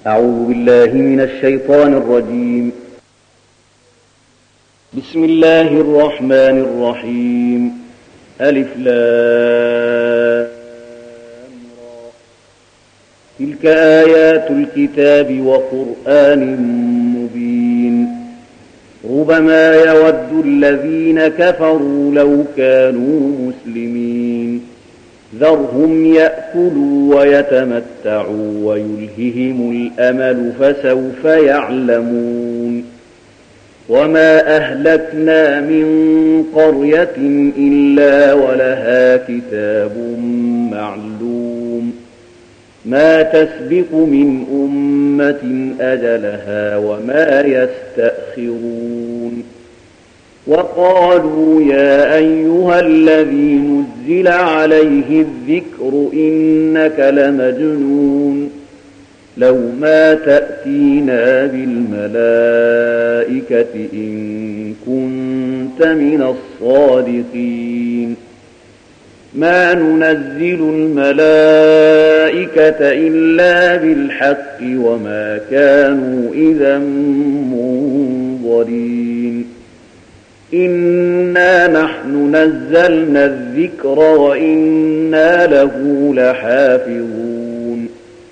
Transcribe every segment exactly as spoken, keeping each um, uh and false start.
أعوذ بالله من الشيطان الرجيم. بسم الله الرحمن الرحيم. ألف لام را. تلك آيات الكتاب وقرآن مبين. ربما يود الذين كفروا لو كانوا مسلمين. ذرهم يأكلوا ويتمتعوا ويلههم الأمل فسوف يعلمون. وما أهلكنا من قرية إلا ولها كتاب معلوم. ما تسبق من أمة أجلها وما يستأخرون. وقالوا يا أيها الذي نزل عليه الذكر إنك لمجنون. لو ما تأتينا بالملائكة إن كنت من الصادقين. ما ننزل الملائكة إلا بالحق وما كانوا إذا منظرين. إنا نحن نزلنا الذكر وإنا له لحافظون.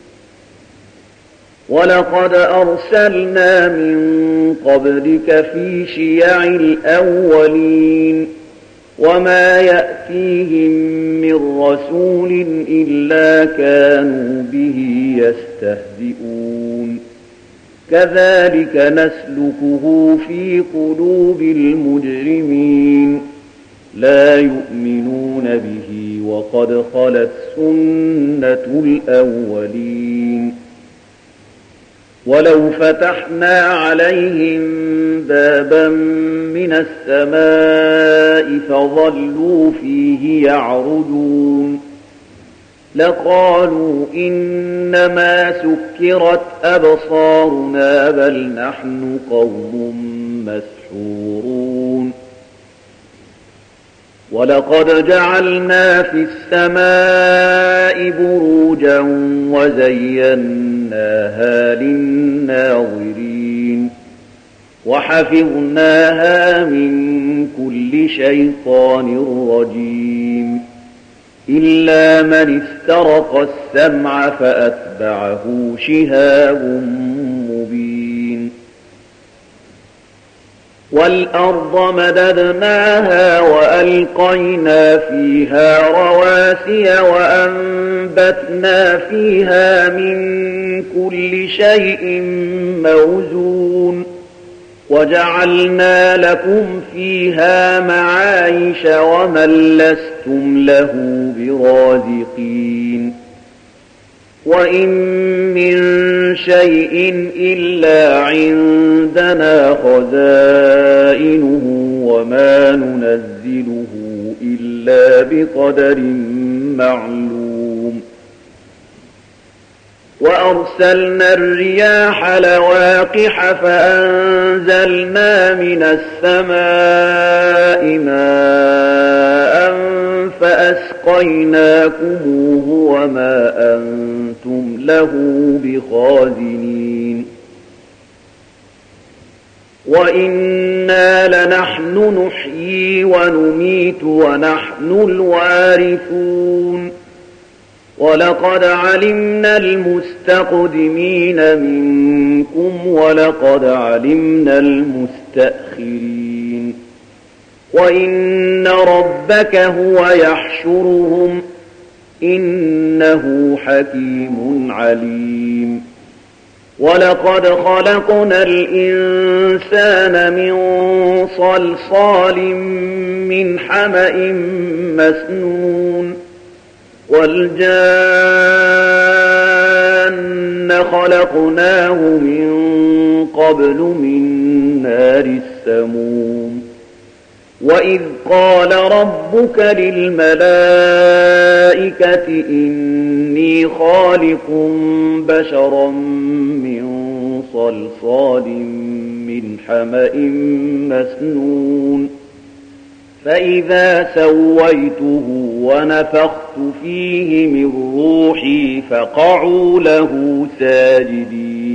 ولقد أرسلنا من قبلك في شيع الأولين. وما يأتيهم من رسول إلا كانوا به يستهزئون. كذلك نسلكه في قلوب المجرمين. لا يؤمنون به وقد خلت سنة الأولين. ولو فتحنا عليهم بابا من السماء فظلوا فيه يعرجون لقالوا إنما سكرت أبصارنا بل نحن قوم مسحورون. ولقد جعلنا في السماء بروجا وزيناها للناظرين وحفظناها من كل شيطان رجيم إلا من استرق السمع فأتبعه شهاب مبين. والأرض مددناها وألقينا فيها رواسي وأنبتنا فيها من كل شيء موزون وجعلنا لكم فيها معايش ومن لستم له برازقين. وإن من شيء إلا عندنا خزائنه وما ننزله إلا بقدر معلوم. وأرسلنا الرياح لواقح فأنزلنا من السماء ماء فأسقيناكموه وما أنتم له بخازنين. وإنا لنحن نحيي ونميت ونحن الوارثون. ولقد علمنا المستقدمين منكم ولقد علمنا المستأخرين. وإن ربك هو يحشرهم إنه حكيم عليم. ولقد خلقنا الإنسان من صلصال من حمأ مسنون والجان خلقناه من قبل من نار السموم. وإذ قال ربك للملائكة إني خالق بشرا من صلصال من حمأ مسنون فإذا سويته ونفخت فيه من روحي فقعوا له ساجدين.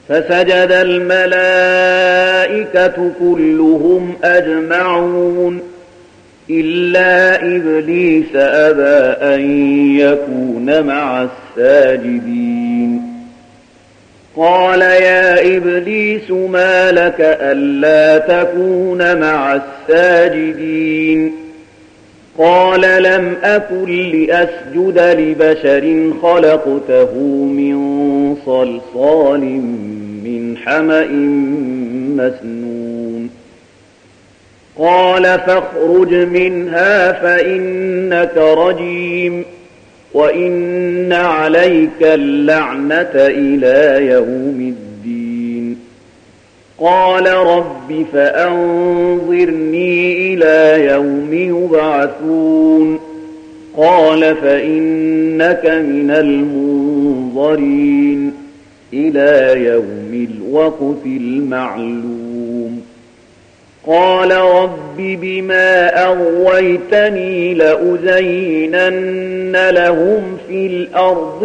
فسجد الملائكة كلهم أجمعون إلا إبليس أبى أن يكون مع الساجدين. قال يا إبليس ما لك ألا تكون مع الساجدين؟ قال لم أكن لأسجد لبشر خلقته من صلصال من حمأ مسنون. قال فاخرج منها فإنك رجيم وإن عليك اللعنة إلى يوم الدين. قال رب فأنظرني إلى يوم يبعثون. قال فإنك من المنظرين إلى يوم الوقت المعلوم. قال رب بما أغويتني لأزينن لهم في الأرض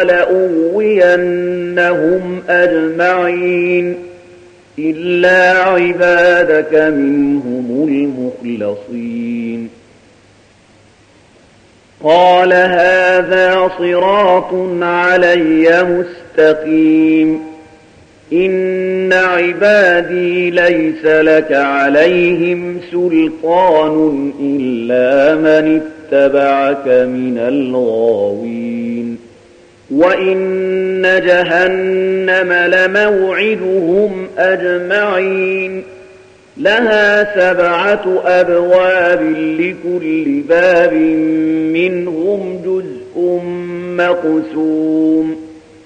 ولأغوينهم أجمعين إلا عبادك منهم المخلصين. قال هذا صراط علي مستقيم. إن عبادي ليس لك عليهم سلطان إلا من اتبعك من الغاوين. وإن جهنم لموعدهم أجمعين لها سبعة أبواب لكل باب منهم جزء مقسوم.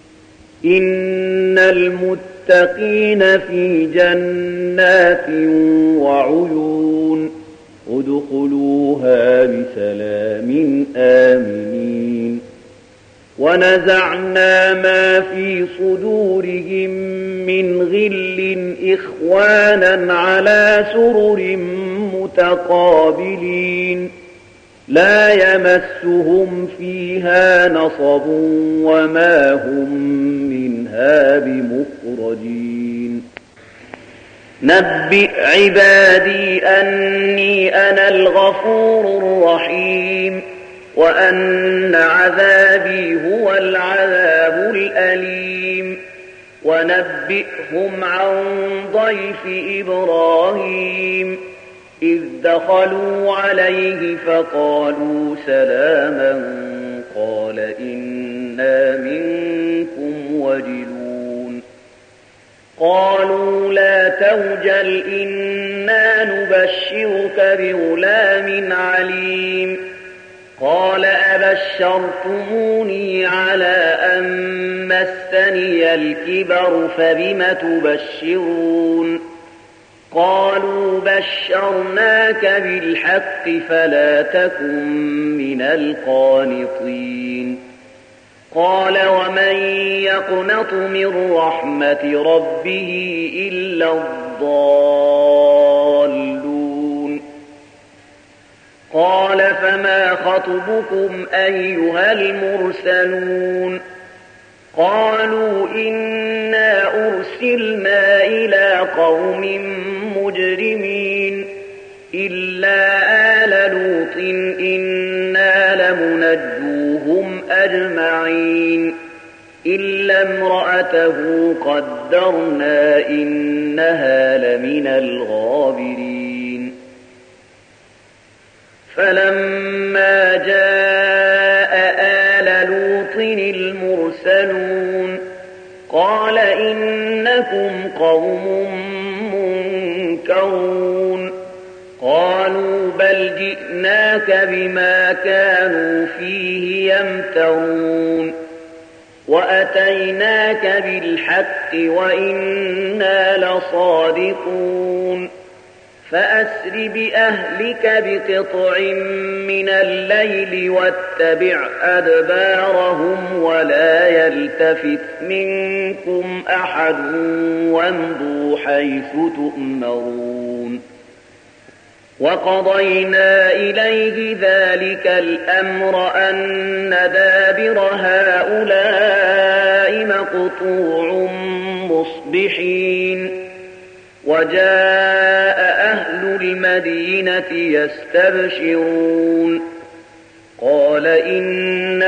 إن المتقين في جنات وعيون ادخلوها بسلام آمنين. ونزعنا ما في صدورهم من غل إخوانا على سرر متقابلين لا يمسهم فيها نصب وما هم منها بمخرجين. نبئ عبادي أني أنا الغفور الرحيم وأن عذابي هو العذاب الأليم. ونبئهم عن ضيف إبراهيم إذ دخلوا عليه فقالوا سلاما قال إنا منكم وجلون. قالوا لا توجل إنا نبشرك بغلام عليم. قال أبشرتموني على أن مسني الكبر فبم تبشرون؟ قالوا بشرناك بالحق فلا تكن من القانطين. قال ومن يقنط من رحمة ربه إلا الضالون. قال فما خطبكم أيها المرسلون؟ قالوا إنا أرسلنا إلى قوم مجرمين إلا آل لوط إنا لمنجوهم أجمعين إلا امرأته قدرنا إنها لمن الغابرين. فلما جاء آل لوط المرسلون قال إنكم قوم منكرون. قالوا بل جئناك بما كانوا فيه يمترون وأتيناك بالحق وإنا لصادقون. فأسر بأهلك بقطع من الليل واتبع أدبارهم ولا يلتفت منكم أحد وامضوا حيث تؤمرون. وقضينا إليه ذلك الأمر أن دابر هؤلاء مقطوع مصبحين وجاء أهل المدينة يستبشرون قال إن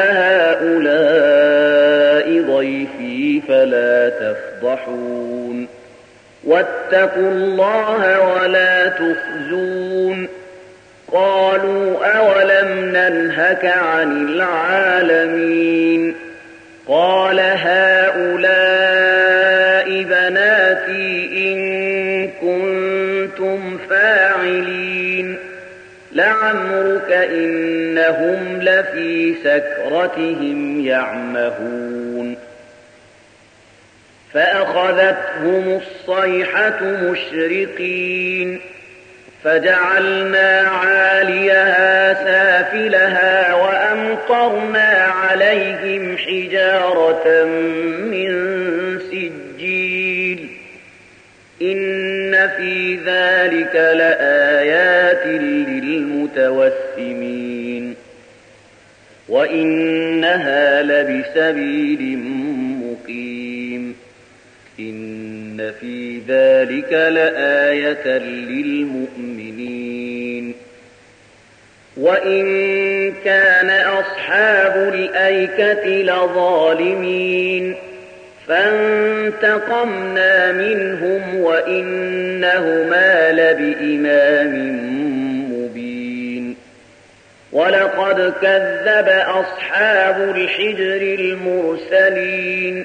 هؤلاء ضيفي فلا تفضحون واتقوا الله ولا تخزون قالوا أولم ننهك عن العالمين قال هؤلاء بناتي إن كنتم فاعلين لعمرك إنهم لفي سكرتهم يعمهون فأخذتهم الصيحة مشرقين فجعلنا عاليها سافلها وأمطرنا عليهم حجارة من سجيل إن في ذلك لآيات للمتوسمين وإنها لبسبيل مقيم إن في ذلك لآية للمؤمنين وإن كان أصحاب الأيكة لظالمين فانتقمنا منهم وإنهما لبإمام مبين ولقد كذب أصحاب الحجر المرسلين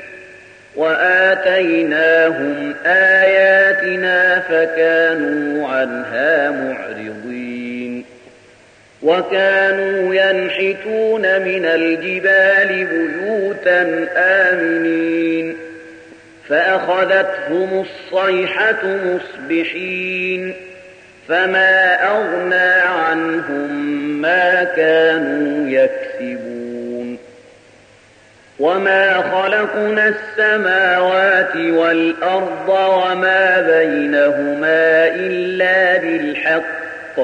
وآتيناهم آياتنا فكانوا عنها معرضين وكانوا ينحتون من الجبال بيوتا آمنين فأخذتهم الصيحة مصبحين فما أغنى عنهم ما كانوا يكسبون وما خلقنا السماوات والأرض وما بينهما إلا بالحق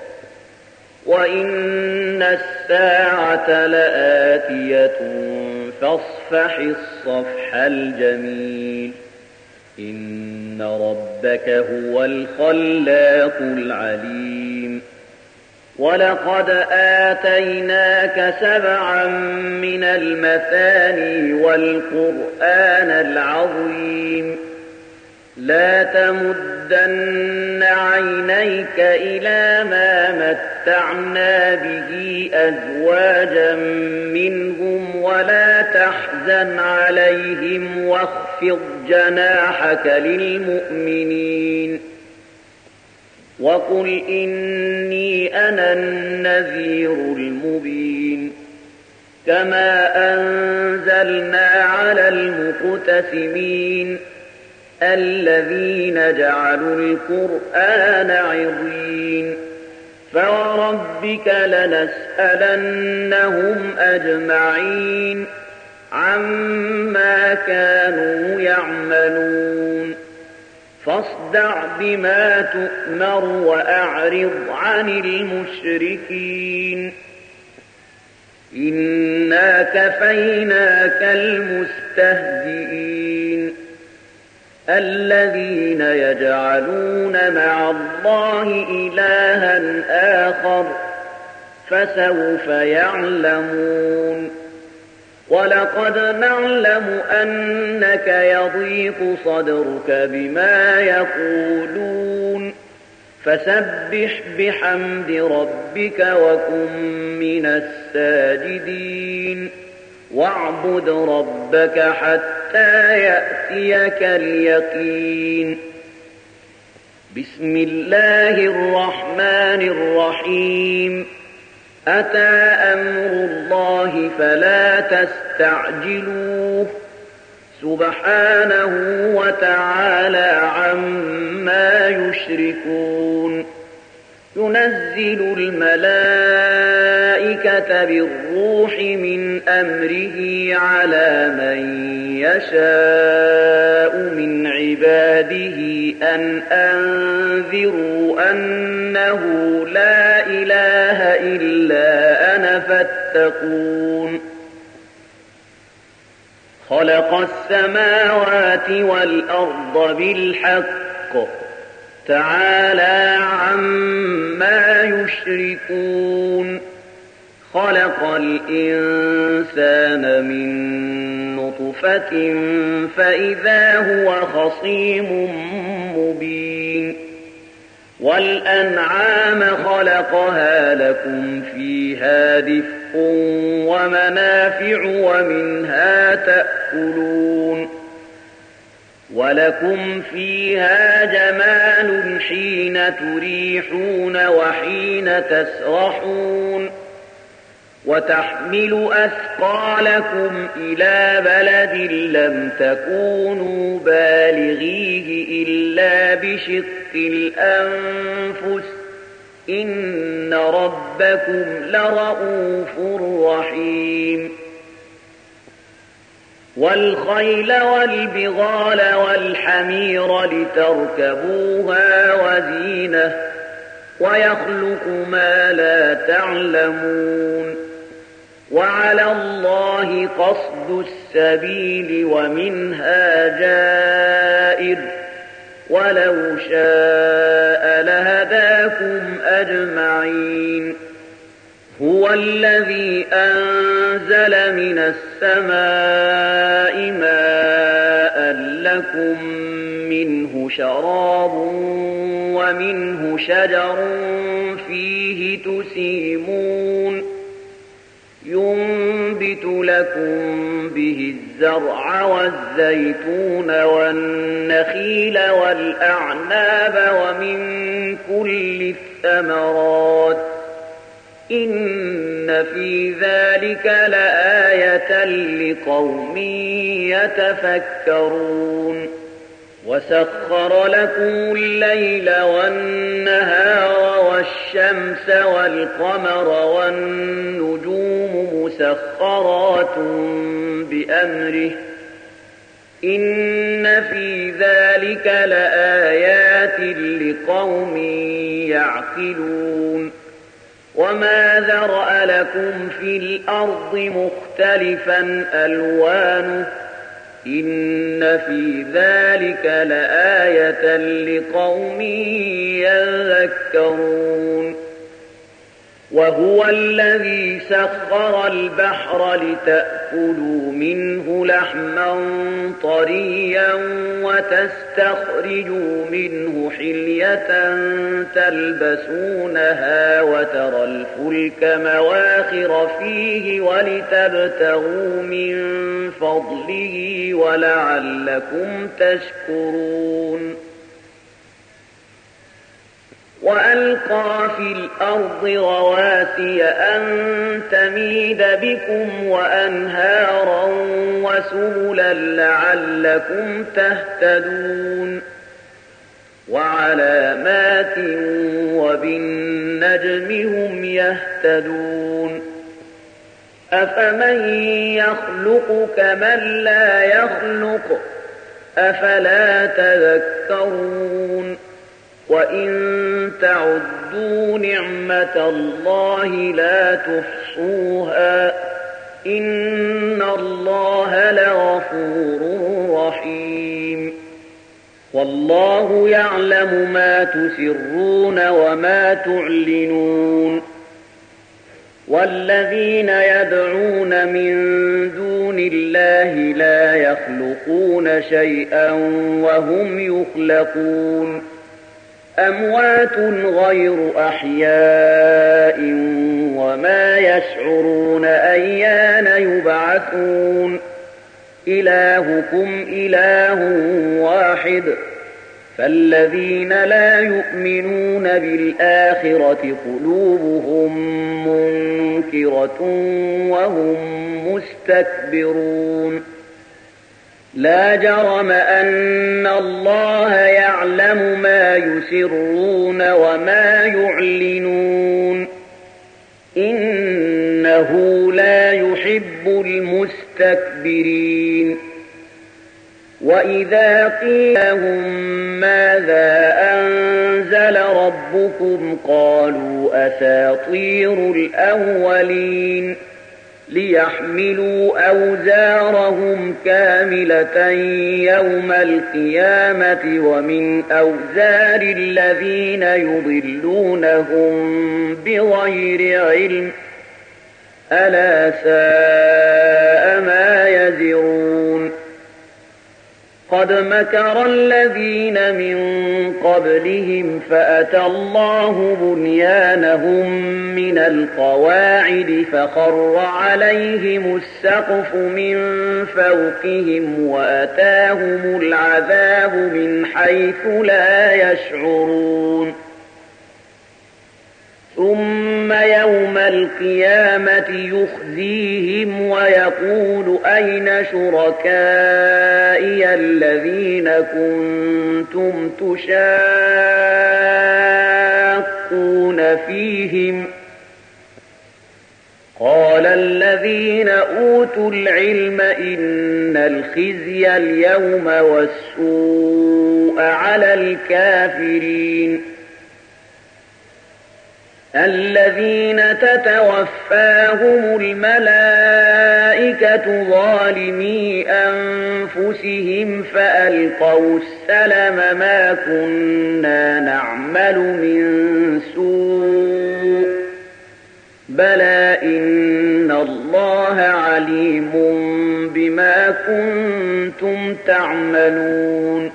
وإن الساعة لآتية فاصفح الصفح الجميل إن ربك هو الخلاق العليم ولقد آتيناك سبعا من المثاني والقرآن العظيم لا تمدن عينيك إلى ما متعنا به أزواجا منهم ولا تحزن عليهم واخفض جناحك للمؤمنين وقل إني أنا النذير المبين كما أنزلنا على المقتسمين الذين جعلوا القرآن عضين فوربك لنسألنهم أجمعين عما كانوا يعملون فاصدع بما تؤمر وأعرض عن المشركين إنا كفيناك المستهزئين الذين يجعلون مع الله إلها آخر فسوف يعلمون ولقد نعلم أنك يضيق صدرك بما يقولون فسبح بحمد ربك وكن من الساجدين واعبد ربك حتى يأتيك اليقين بسم الله الرحمن الرحيم أتى أمر الله فلا تستعجلوه سبحانه وتعالى عما يشركون ينزل الملائكة بالروح من أمره على من يشاء من عباده أن أنذروا أنه تتقون خلق السماوات والأرض بالحق تعالى عما يشركون خلق الإنسان من نطفة فإذا هو خصيم مبين والأنعام خلقها لكم فيها دفء ومنافع ومنها تأكلون ولكم فيها جمال حين تريحون وحين تسرحون وتحمل أثقالكم إلى بلد لم تكونوا بالغيه إلا بشق الأنفس إن ربكم لرؤوف رحيم والخيل والبغال والحمير لتركبوها وزينة ويخلق ما لا تعلمون وعلى الله قصد السبيل ومنها جائر ولو شاء لهداكم أجمعين هو الذي أنزل من السماء ماء لكم منه شراب ومنه شجر فيه تسيمون ينبت لكم به الزرع والزيتون والنخيل والأعناب ومن كل الثمرات إن في ذلك لآية لقوم يتفكرون وسخر لكم الليل والنهار والشمس والقمر والنجوم مسخرات بأمره إن في ذلك لآيات لقوم يعقلون وما ذرأ لكم في الأرض مختلفا ألوانه إن في ذلك لآية لقوم يذكرون وهو الذي سخر البحر لتأكلوا منه لحما طريا وتستخرجوا منه حلية تلبسونها وترى الفلك مواخر فيه ولتبتغوا من فضله ولعلكم تشكرون وألقى في الأرض رواسي أن تميد بكم وأنهارا وسبلا لعلكم تهتدون وعلامات وبالنجم هم يهتدون أفمن يخلق كمن لا يخلق أفلا تذكرون وإن تعدوا نعمة الله لا تحصوها إن الله لغفور رحيم والله يعلم ما تسرون وما تعلنون والذين يدعون من دون الله لا يخلقون شيئا وهم يخلقون أموات غير أحياء وما يشعرون أيان يبعثون إلهكم إله واحد فالذين لا يؤمنون بالآخرة قلوبهم منكرة وهم مستكبرون لا جرم أن الله يعلم ما يسرون وما يعلنون إنه لا يحب المستكبرين وإذا قيل لهم ماذا أنزل ربكم قالوا أساطير الأولين ليحملوا أوزارهم كاملة يوم القيامة ومن أوزار الذين يضلونهم بغير علم ألا ساء ما يزرون قد مكر الذين من قبلهم فأتى الله بنيانهم من القواعد فخر عليهم السقف من فوقهم وأتاهم العذاب من حيث لا يشعرون ثم يوم القيامة يخزيهم ويقول أين شركائي الذين كنتم تشاقون فيهم قال الذين أوتوا العلم إن الخزي اليوم والسوء على الكافرين الذين تتوفاهم الملائكة ظالمي أنفسهم فألقوا السلم ما كنا نعمل من سوء بلى إن الله عليم بما كنتم تعملون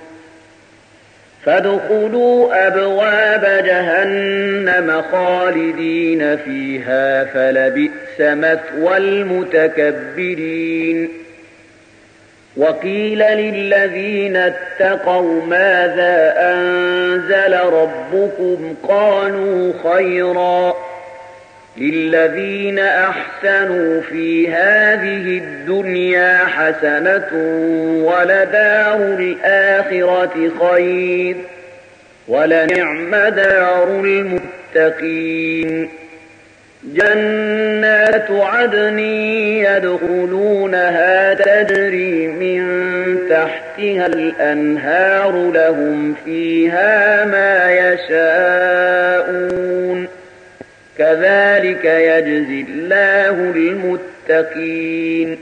فادخلوا أبواب جهنم خالدين فيها فلبئس مثوى المتكبرين وقيل للذين اتقوا ماذا أنزل ربكم قالوا خيرا للذين أحسنوا في هذه الدنيا حسنة ولدار الآخرة خير ولنعم دار المتقين جنات عدن يدخلونها تجري من تحتها الأنهار لهم فيها ما يشاءون كذلك يجزي الله المتقين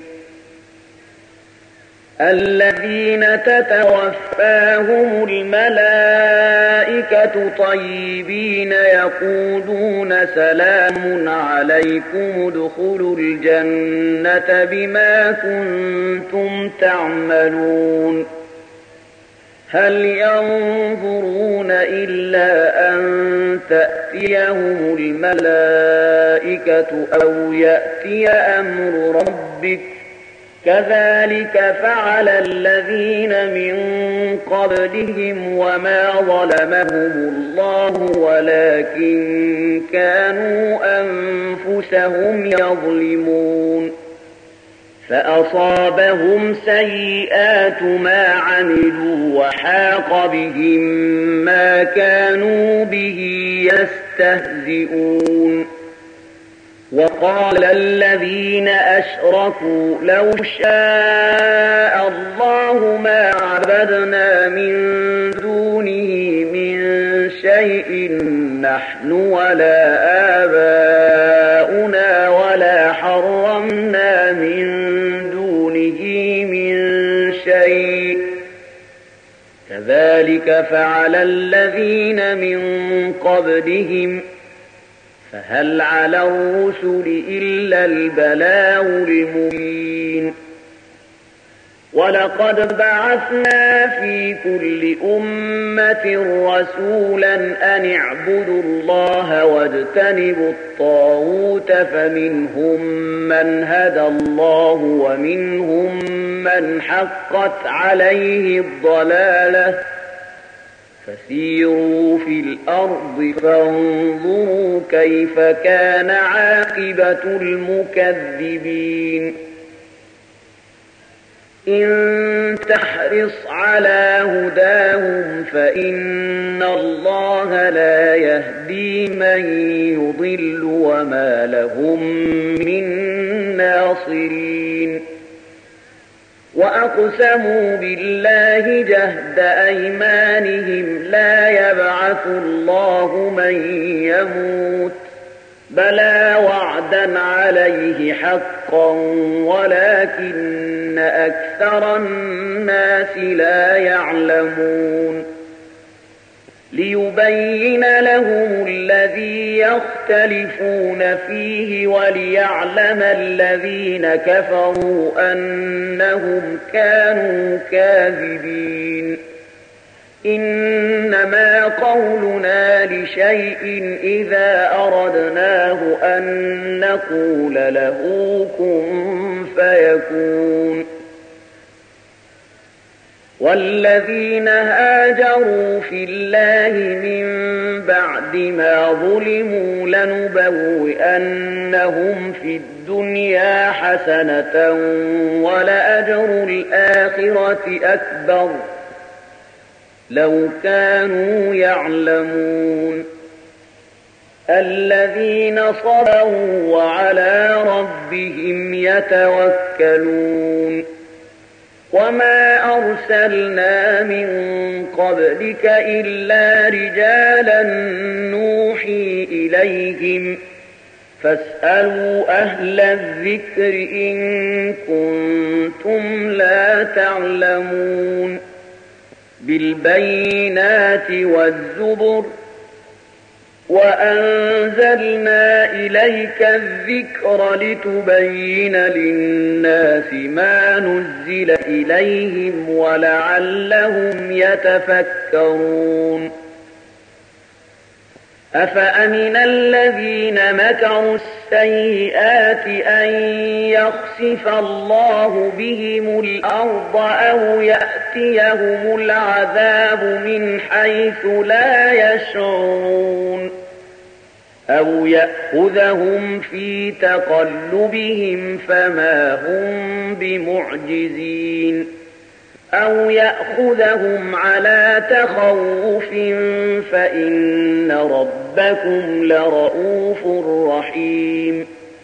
الذين تتوفاهم الملائكة طيبين يقولون سلام عليكم ادخلوا الجنة بما كنتم تعملون هل ينظرون إلا أن تأتيهم الملائكة أو يأتي أمر ربك كذلك فعل الذين من قبلهم وما ظلمهم الله ولكن كانوا أنفسهم يظلمون فأصابهم سيئات ما عملوا وحاق بهم ما كانوا به يستهزئون وقال الذين أشركوا لو شاء الله ما عبدنا من دونه من شيء نحن ولا آباؤنا ولا حرمنا من دونه من شيء كذلك فعل الذين من قبلهم فهل على الرسل إلا البلاغ المبين ولقد بعثنا في كل أمة رسولا أن اعبدوا الله واجتنبوا الطاغوت فمنهم من هدى الله ومنهم من حقت عليه الضلالة فسيروا في الأرض فانظروا كيف كان عاقبة المكذبين إن تحرص على هداهم فإن الله لا يهدي من يضل وما لهم من ناصرين وأقسموا بالله جهد أيمانهم لا يبعث الله من يموت بلى وعدا عليه حقا ولكن أكثر الناس لا يعلمون ليبين لهم الذي يختلفون فيه وليعلم الذين كفروا أنهم كانوا كاذبين إنما قولنا لشيء إذا أردناه أن نقول له كن فيكون والذين هاجروا في الله من بعد ما ظلموا لنبوئنهم في الدنيا حسنة ولأجر الآخرة أكبر لو كانوا يعلمون الذين صبروا وعلى ربهم يتوكلون وما أرسلنا من قبلك إلا رجالا نوحي إليهم فاسألوا أهل الذكر إن كنتم لا تعلمون بالبينات والزبر وأنزلنا إليك الذكر لتبين للناس ما نزل إليهم ولعلهم يتفكرون أفأمن الذين مكروا السيئات أن يخسف الله بهم الأرض أو يأتيهم العذاب من حيث لا يشعرون أو يأخذهم في تقلبهم فما هم بمعجزين أو يأخذهم على تخوف فإن ربكم لرؤوف رحيم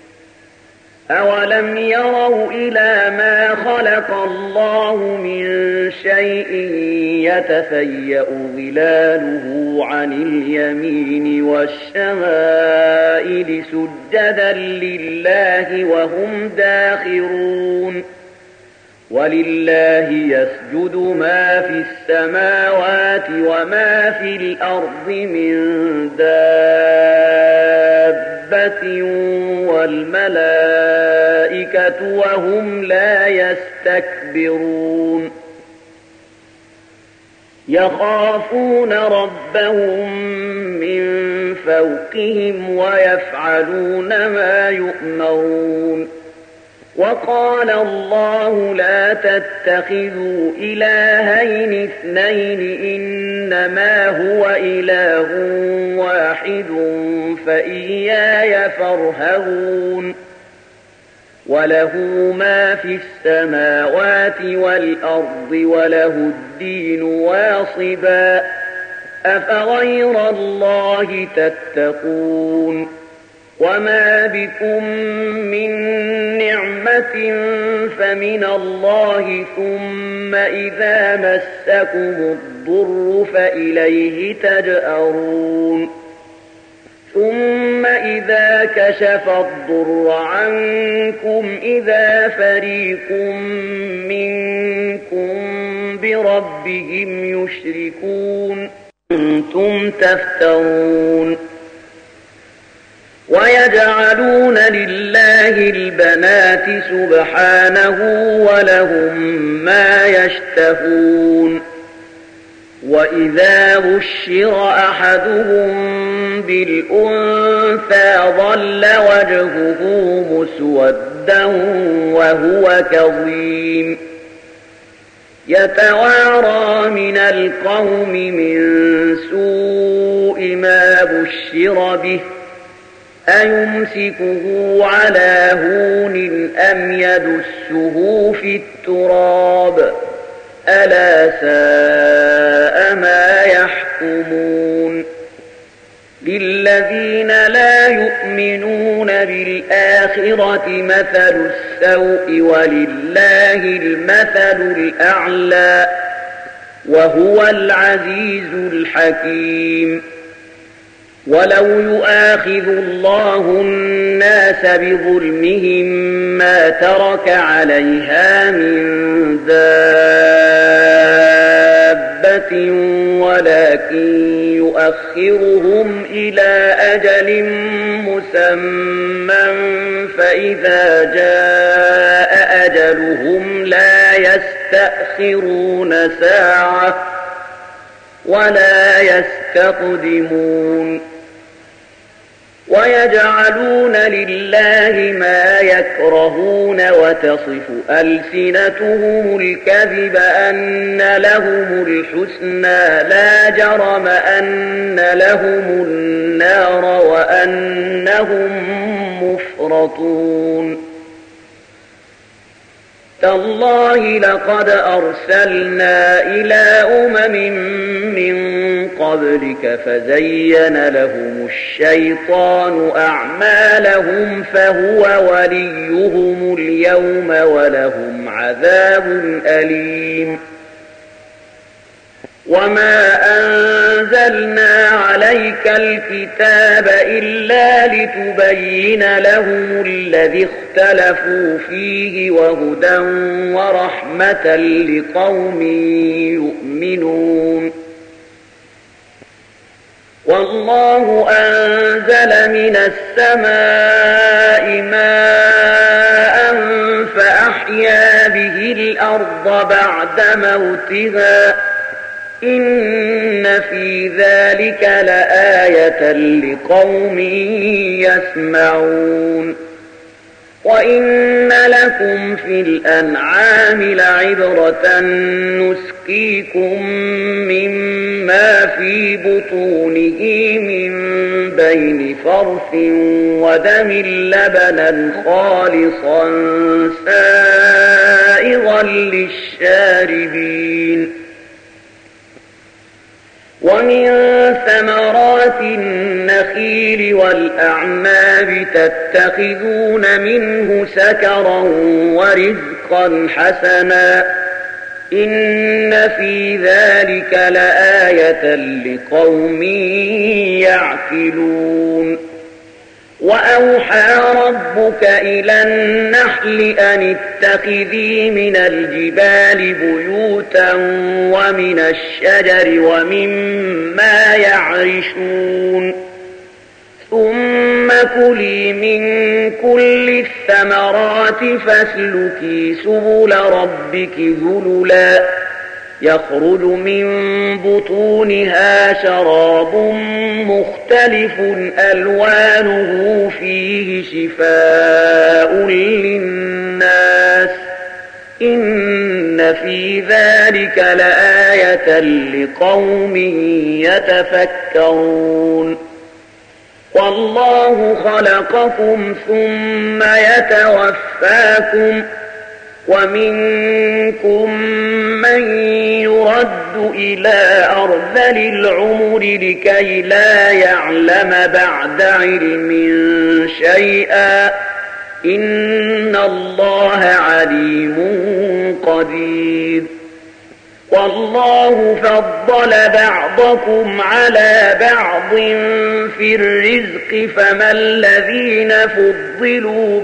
أولم يروا إلى ما خلق الله من شيء يتفيأ ظلاله عن اليمين والشمائل سجدا لله وهم داخرون ولله يسجد ما في السماوات وما في الأرض من دابة والملائكة وهم لا يستكبرون يخافون ربهم من فوقهم ويفعلون ما يؤمرون وقال الله لا تتخذوا إلهين اثنين إنما هو إله واحد فإياي فارهبون وله ما في السماوات والأرض وله الدين واصبا أفغير الله تتقون وما بكم من نعمة فمن الله ثم إذا مسكم الضر فإليه تجأرون ثم إذا كشف الضر عنكم إذا فريق منكم بربهم يشركون أنتم تفترون ويجعلون لله البنات سبحانه ولهم ما يشتهون وإذا بشر أحدهم بالأنثى ظل وجهه مسودا وهو كظيم يتوارى من القوم من سوء ما بشر به أيمسكه على هون أم يدسه في التراب ألا ساء ما يحكمون للذين لا يؤمنون بالآخرة مثل السوء ولله المثل الأعلى وهو العزيز الحكيم ولو يؤاخذ الله الناس بظلمهم ما ترك عليها من دابة ولكن يؤخرهم إلى أجل مسمى فإذا جاء أجلهم لا يستأخرون ساعة ولا يستقدمون ويجعلون لله ما يكرهون وتصف ألسنتهم الكذب أن لهم الحسنى لا جرم أن لهم النار وأنهم مفرطون تالله لقد أرسلنا إلى أمم من قبلك فزين لهم الشيطان أعمالهم فهو وليهم اليوم ولهم عذاب أليم وما أنزلنا عليك الكتاب إلا لتبين لهم الذي اختلفوا فيه وهدى ورحمة لقوم يؤمنون والله أنزل من السماء ماء فأحيا به الأرض بعد موتها إن في ذلك لآية لقوم يسمعون وإن لكم في الأنعام لعبرة نسقيكم مما في بطونه من بين فرث ودم لبنا خالصا سائغا للشاربين ومن ثمرات النخيل والأعناب تتخذون منه سكرا ورزقا حسنا إن في ذلك لآية لقوم يعقلون وأوحى ربك إلى النحل أن اتخذي من الجبال بيوتا ومن الشجر ومما يعرشون ثم كلي من كل الثمرات فاسلكي سبل ربك ذللا يخرج من بطونها شراب مختلف ألوانه فيه شفاء للناس إن في ذلك لآية لقوم يتفكرون والله خلقكم ثم يتوفاكم ومنكم من يرد إلى أرذل العمر لكي لا يعلم بعد علم شيئا إن الله عليم قدير والله فضل بعضكم على بعض في الرزق فما الذين فضلوا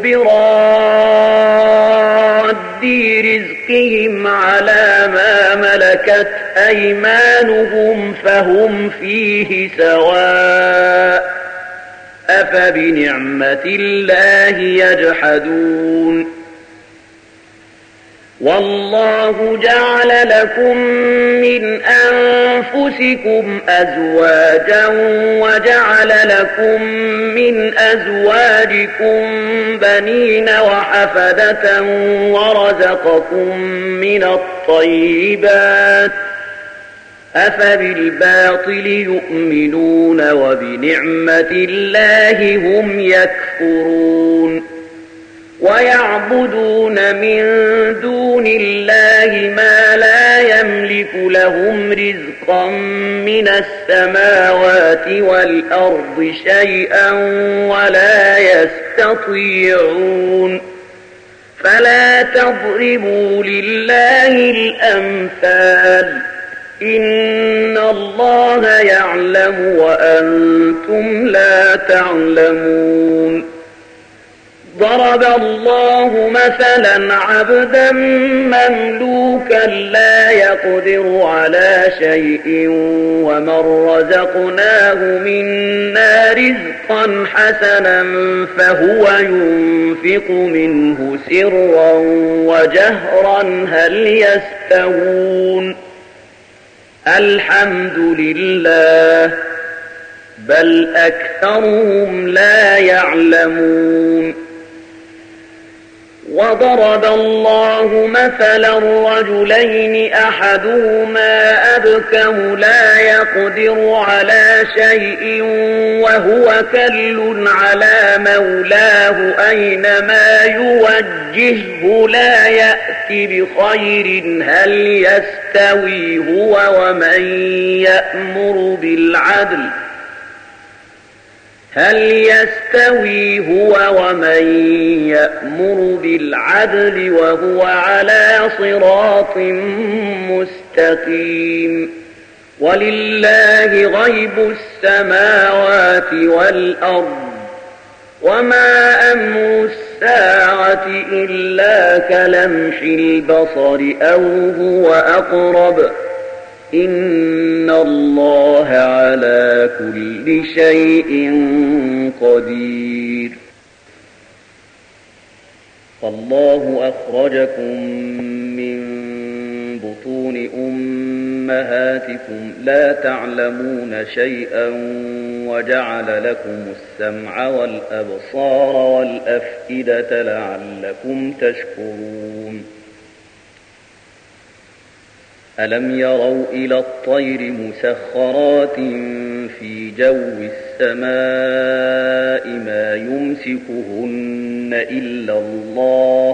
براد رزقهم على ما ملكت أيمانهم فهم فيه سواء أفبنعمة الله يجحدون والله جعل لكم من أنفسكم أزواجا وجعل لكم من أزواجكم بنين وحفدة ورزقكم من الطيبات أفبالباطل يؤمنون وبنعمة الله هم يكفرون ويعبدون من دون الله ما لا يملك لهم رزقا من السماوات والأرض شيئا ولا يستطيعون فلا تضربوا لله الأمثال إن الله يعلم وأنتم لا تعلمون. ضرب الله مثلا عبدا مملوكا لا يقدر على شيء ومن رزقناه منا رزقا حسنا فهو ينفق منه سرا وجهرا هل يستوون؟ الحمد لله بل أكثرهم لا يعلمون. وضرب الله مثلا رجلين أحدهما أبكم لا يقدر على شيء وهو كل على مولاه أينما يوجهه لا يأتي بخير هل يستوي هو ومن يأمر بالعدل هل يستوي هو ومن يأمر بالعدل وهو على صراط مستقيم. ولله غيب السماوات والأرض وما أمر الساعة إلا كلمح البصر أو هو أقرب إن الله على كل شيء قدير. فالله أخرجكم من بطون أمهاتكم لا تعلمون شيئا وجعل لكم السمع والأبصار والأفئدة لعلكم تشكرون. ألم يروا إلى الطير مسخرات في جو السماء ما يمسكهن إلا الله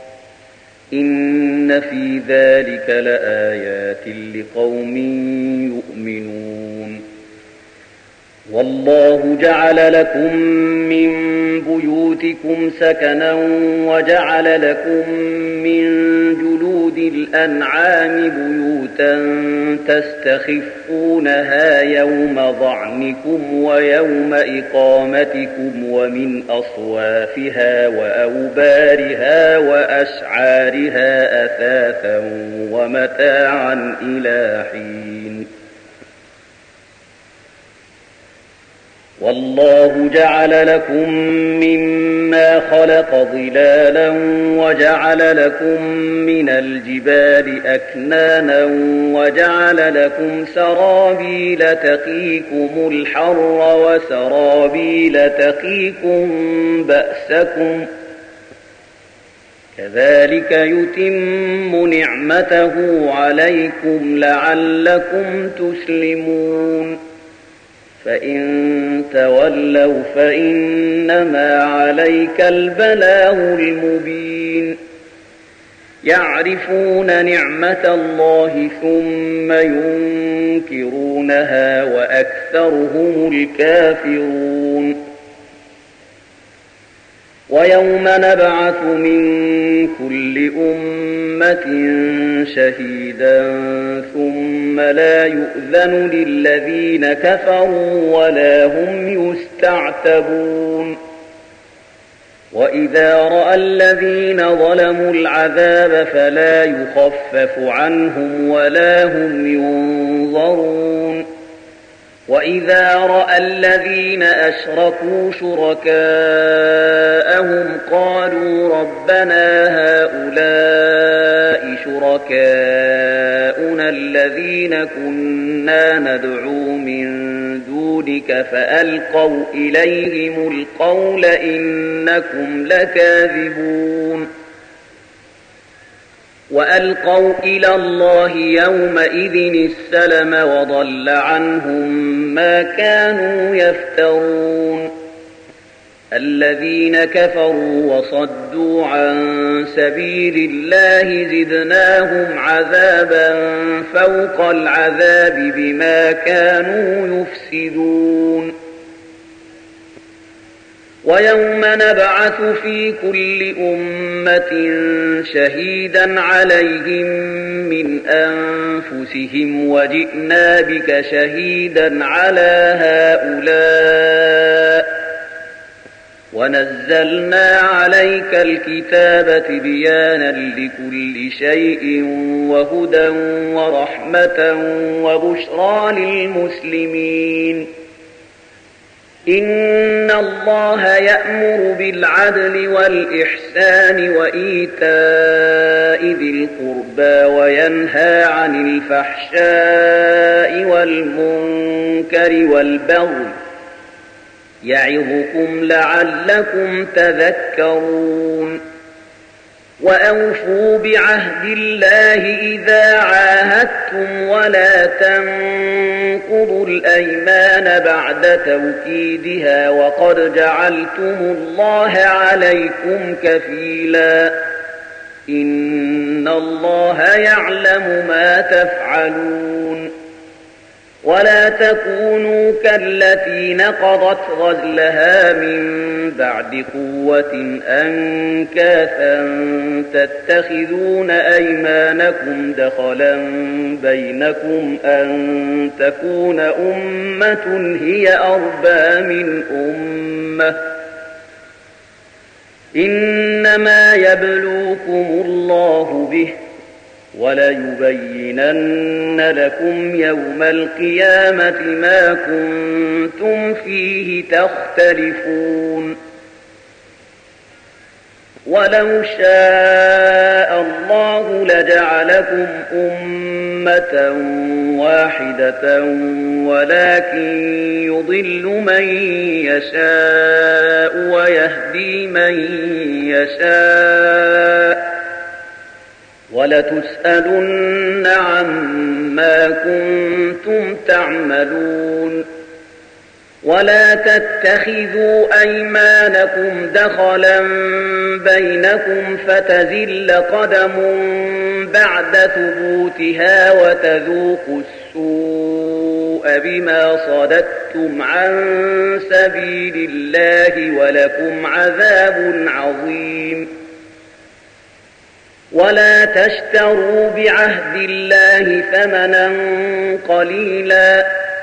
إن في ذلك لآيات لقوم يؤمنون. والله جعل لكم من بيوتكم سكنا وجعل لكم من جلود الأنعام بيوتا تستخفونها يوم ظعنكم ويوم إقامتكم ومن أصوافها وأوبارها وأشعارها أثاثا ومتاعا إلى حين. والله جعل لكم مما خلق ظلالا وجعل لكم من الجبال أكنانا وجعل لكم سرابيل تقيكم الحر وسرابيل تقيكم بأسكم كذلك يتم نعمته عليكم لعلكم تسلمون. فإن تولوا فإنما عليك البلاغ المبين. يعرفون نعمة الله ثم ينكرونها وأكثرهم الكافرون. ويوم نبعث من كل أمة شهيدا ثم لا يؤذن للذين كفروا ولا هم يستعتبون. وإذا رأى الذين ظلموا العذاب فلا يخفف عنهم ولا هم ينظرون. وإذا رأى الذين أشركوا شركاءهم قالوا ربنا هؤلاء شركاؤنا الذين كنا ندعو من دونك فألقوا إليهم القول إنكم لكاذبون. وألقوا إلى الله يومئذ السلم وضل عنهم ما كانوا يفترون. الذين كفروا وصدوا عن سبيل الله زدناهم عذابا فوق العذاب بما كانوا يفسدون. ويوم نبعث في كل أمة شهيدا عليهم من أنفسهم وجئنا بك شهيدا على هؤلاء ونزلنا عليك الكتاب تبيانا لكل شيء وهدى ورحمة وبشرى للمسلمين إن الله يأمر بالعدل والإحسان وإيتاء ذي القربى وينهى عن الفحشاء والمنكر والبغي يعظكم لعلكم تذكرون وأوفوا بعهد الله إذا عاهدتم ولا تنقضوا الأيمان بعد توكيدها وقد جعلتم الله عليكم كفيلا إن الله يعلم ما تفعلون ولا تكونوا كالتي نقضت غزلها من بعد قوة أنكاثا تتخذون أيمانكم دخلا بينكم أن تكون أمة هي أربى من أمة إنما يبلوكم الله به وليبينن لكم يوم القيامة ما كنتم فيه تختلفون ولو شاء الله لجعلكم أمة واحدة ولكن يضل من يشاء ويهدي من يشاء ولتسألن عما كنتم تعملون ولا تتخذوا أيمانكم دخلا بينكم فتزل قدم بعد ثبوتها وتذوقوا السوء بما صددتم عن سبيل الله ولكم عذاب عظيم ولا تشتروا بعهد الله ثمنا قليلا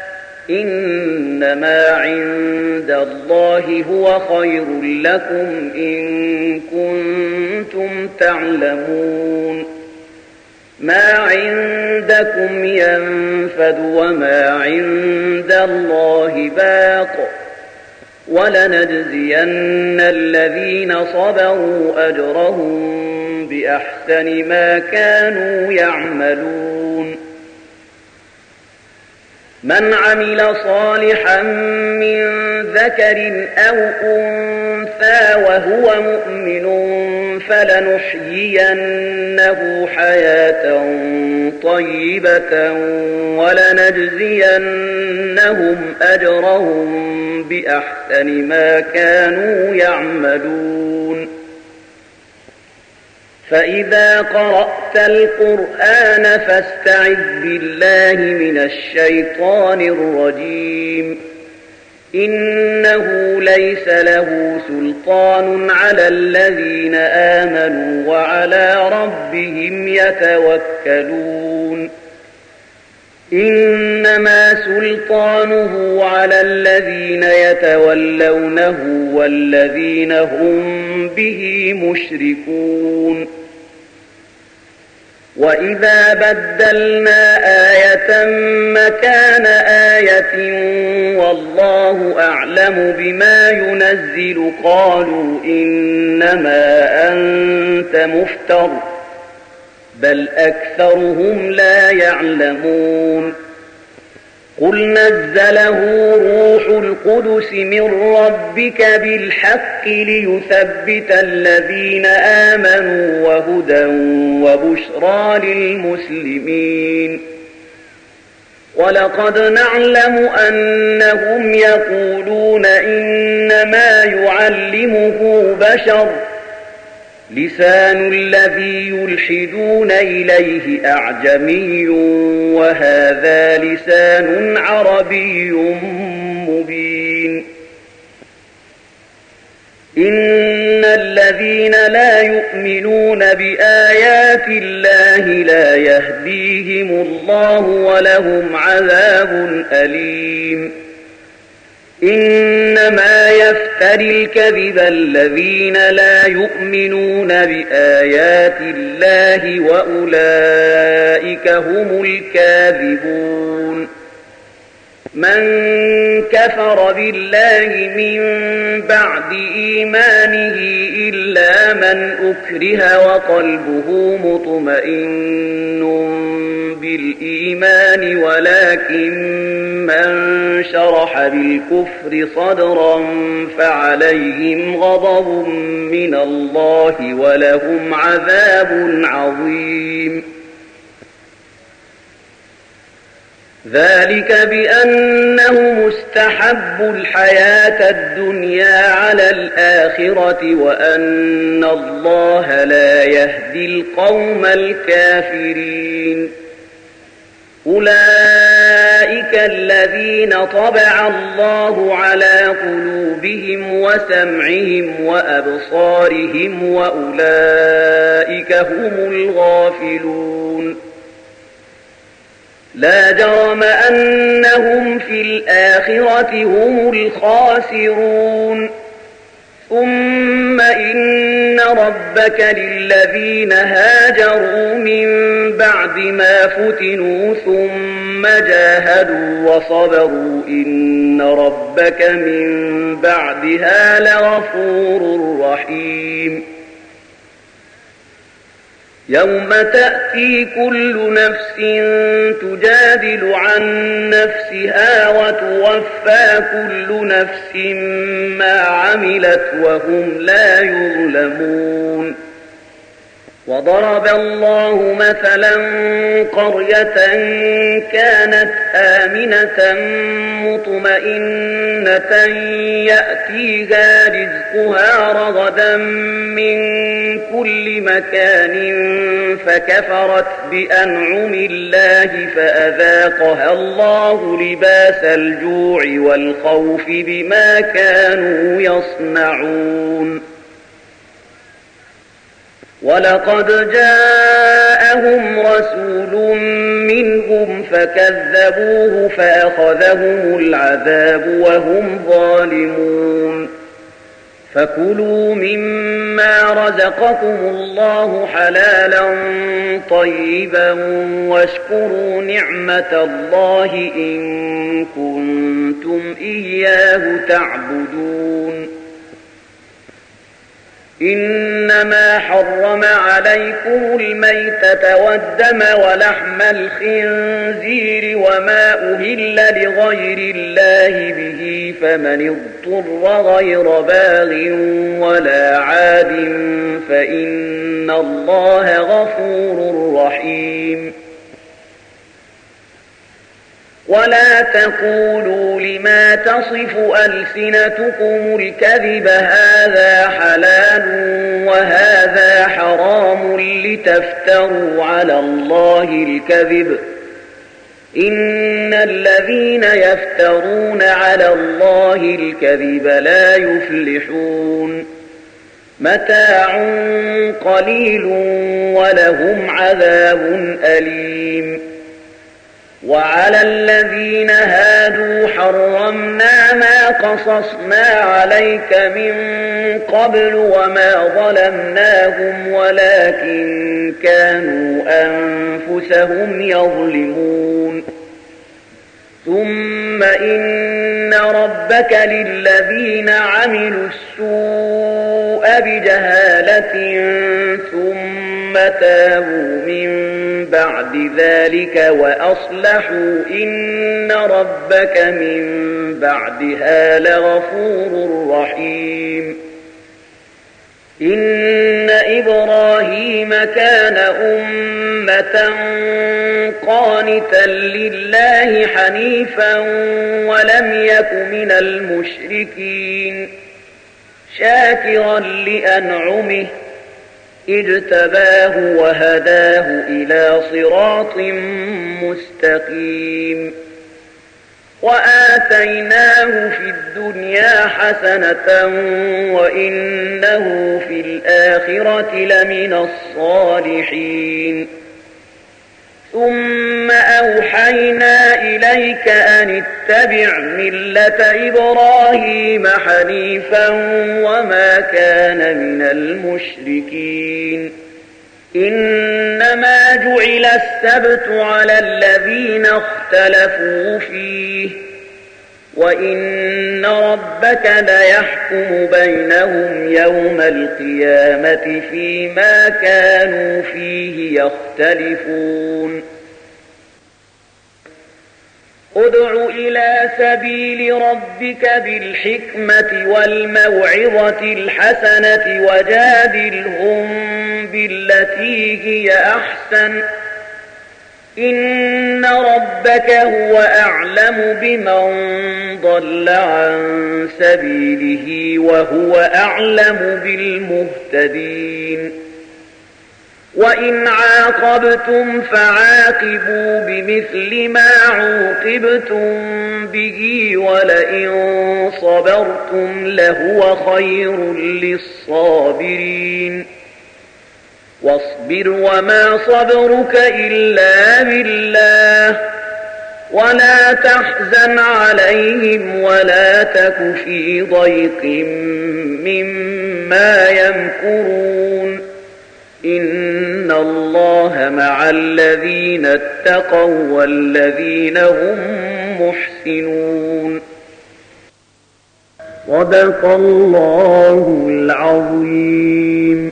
إنما عند الله هو خير لكم إن كنتم تعلمون ما عندكم ينفد وما عند الله باق ولنجزين الذين صبروا أجرهم بأحسن ما كانوا يعملون من عمل صالحا من ذكر أو أنثى وهو مؤمن فلنحيينه حياة طيبة ولنجزينهم أجرهم بأحسن ما كانوا يعملون فإذا قرأت القرآن فاستعذ بالله من الشيطان الرجيم إنه ليس له سلطان على الذين آمنوا وعلى ربهم يتوكلون إنما سلطانه على الذين يتولونه والذين هم به مشركون وإذا بدلنا آية مكان آية والله أعلم بما ينزل قالوا إنما أنت مفتر بل أكثرهم لا يعلمون قل نزله روح القدس من ربك بالحق ليثبت الذين آمنوا وهدى وبشرى للمسلمين ولقد نعلم أنهم يقولون إنما يعلمه بشر لسان الذي يلحدون إليه أعجمي وهذا لسان عربي مبين إن الذين لا يؤمنون بآيات الله لا يهديهم الله ولهم عذاب أليم إنما يفتري الكذب الذين لا يؤمنون بآيات الله وأولئك هم الكاذبون من كفر بالله من بعد إيمانه إلا من أكره وقلبه مطمئن بالإيمان ولكن من شرح بالكفر صدرا فعليهم غضب من الله ولهم عذاب عظيم ذلك بأنهم استحبوا الحياة الدنيا على الآخرة وأن الله لا يهدي القوم الكافرين أولئك الذين طبع الله على قلوبهم وسمعهم وأبصارهم وأولئك هم الغافلون لا جرم أنهم في الآخرة هم الخاسرون ثم إن ربك للذين هاجروا من بعد ما فتنوا ثم جاهدوا وصبروا إن ربك من بعدها لغفور رحيم يوم تأتي كل نفس تجادل عن نفسها وتوفى كل نفس ما عملت وهم لا يظلمون وضرب الله مثلا قرية كانت آمنة مطمئنة يأتيها رزقها رغدا من كل مكان فكفرت بأنعم الله فأذاقها الله لباس الجوع والخوف بما كانوا يصنعون ولقد جاءهم رسول منهم فكذبوه فأخذهم العذاب وهم ظالمون فكلوا مما رزقكم الله حلالا طيبا واشكروا نعمة الله إن كنتم إياه تعبدون إنما حرم عليكم الميتة والدم ولحم الخنزير وما أهل لغير الله به فمن اضطر غير باغ ولا عاد فإن الله غفور رحيم ولا تقولوا لما تصف ألسنتكم الكذب هذا حلال وهذا حرام لتفتروا على الله الكذب إن الذين يفترون على الله الكذب لا يفلحون متاع قليل ولهم عذاب أليم وعلى الذين هادوا حرمنا ما قصصنا عليك من قبل وما ظلمناهم ولكن كانوا أنفسهم يظلمون ثم إن ربك للذين عملوا السوء بجهالة ثم تابوا من بعد ذلك وأصلحوا إن ربك من بعدها لغفور رحيم إن إبراهيم كان أمة قانتا لله حنيفا ولم يك من المشركين شاكرا لأنعمه اجتباه وهداه إلى صراط مستقيم وآتيناه في الدنيا حسنة وإنه في الآخرة لمن الصالحين ثم أوحينا إليك أن اتبع ملة إبراهيم حنيفا وما كان من المشركين إنما جعل السبت على الذين اختلفوا فيه وإن ربك ليحكم بينهم يوم القيامة فيما كانوا فيه يختلفون ادع إلى سبيل ربك بالحكمة والموعظة الحسنة وجادلهم بالتي هي أحسن إن ربك هو أعلم بمن ضل عن سبيله وهو أعلم بالمهتدين وإن عاقبتم فعاقبوا بمثل ما عوقبتم به ولئن صبرتم لهو خير للصابرين واصبر وما صبرك إلا بالله ولا تحزن عليهم ولا تك في ضيق مما يمكرون إن الله مع الذين اتقوا والذين هم محسنون صدق الله العظيم.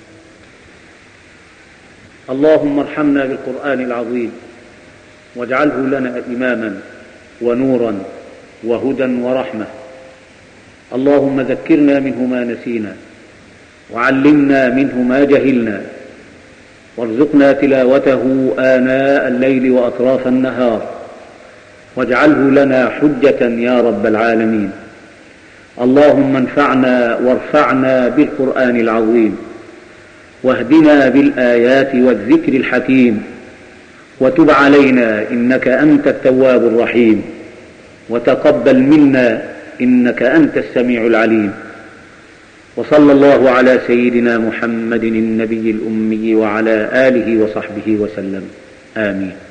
اللهم ارحمنا بالقرآن العظيم واجعله لنا إماما ونورا وهدى ورحمة. اللهم ذكرنا منه ما نسينا وعلمنا منه ما جهلنا وارزقنا تلاوته آناء الليل وأطراف النهار واجعله لنا حجة يا رب العالمين. اللهم انفعنا وارفعنا بالقرآن العظيم واهدنا بالآيات والذكر الحكيم وتب علينا إنك أنت التواب الرحيم وتقبل منا إنك أنت السميع العليم. وصلى الله على سيدنا محمد النبي الأمي وعلى آله وصحبه وسلم. آمين.